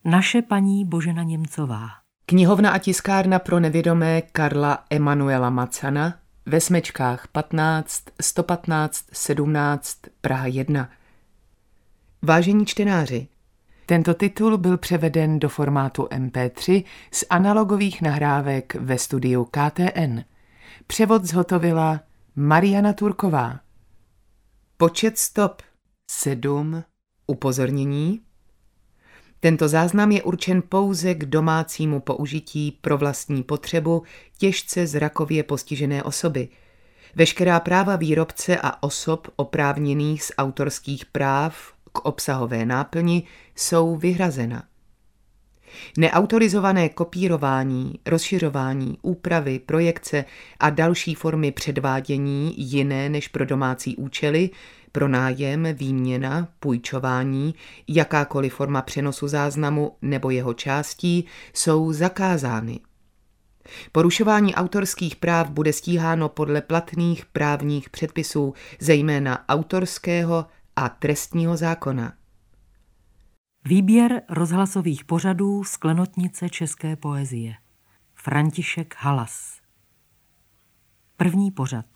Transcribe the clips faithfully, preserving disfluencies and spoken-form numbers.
Naše paní Božena Němcová. Knihovna a tiskárna pro nevědomé Karla Emanuela Macana ve Smečkách patnáct, sto patnáct, sedmnáct, Praha jedna. Vážení čtenáři, tento titul byl převeden do formátu em pé tři z analogových nahrávek ve studiu K T N. Převod zhotovila Mariana Turková. Počet stop sedm. Upozornění. Tento záznam je určen pouze k domácímu použití pro vlastní potřebu těžce zrakově postižené osoby. Veškerá práva výrobce a osob oprávněných z autorských práv k obsahové náplni jsou vyhrazena. Neautorizované kopírování, rozšiřování, úpravy, projekce a další formy předvádění jiné než pro domácí účely, pronájem, výměna, půjčování, jakákoliv forma přenosu záznamu nebo jeho částí jsou zakázány. Porušování autorských práv bude stíháno podle platných právních předpisů, zejména autorského a trestního zákona. Výběr rozhlasových pořadů z Klenotnice české poezie. František Halas. První pořad.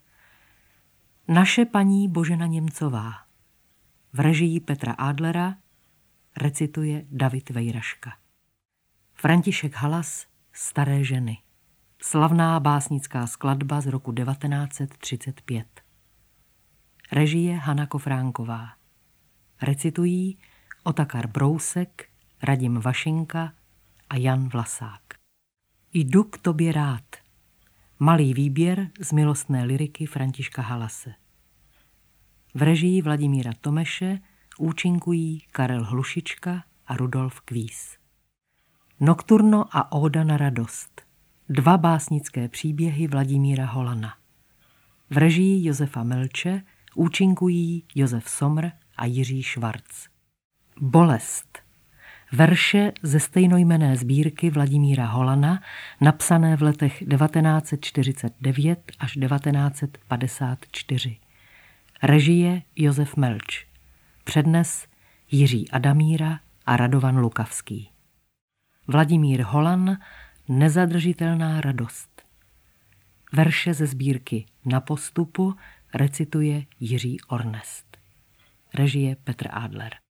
Naše paní Božena Němcová. V režii Petra Adlera recituje David Vejraška. František Halas, Staré ženy. Slavná básnická skladba z roku devatenáct set třicet pět. Režie Hana Kofránková. Recitují Otakar Brousek, Radim Vašinka a Jan Vlasák. Jdu k tobě rád. Malý výběr z milostné lyriky Františka Halase. V režii Vladimíra Tomeše účinkují Karel Hlušička a Rudolf Kvíz. Nokturno a Óda na radost. Dva básnické příběhy Vladimíra Holana. V režii Josefa Melče účinkují Josef Somr a Jiří Švarc. Bolest. Verše ze stejnojmenné sbírky Vladimíra Holana, napsané v letech devatenáct set čtyřicet devět až devatenáct set padesát čtyři. Režie Josef Melč. Přednes Jiří Adamíra a Radovan Lukavský. Vladimír Holan, Nezadržitelná radost. Verše ze sbírky Na postupu recituje Jiří Ornest. Režie Petr Adler.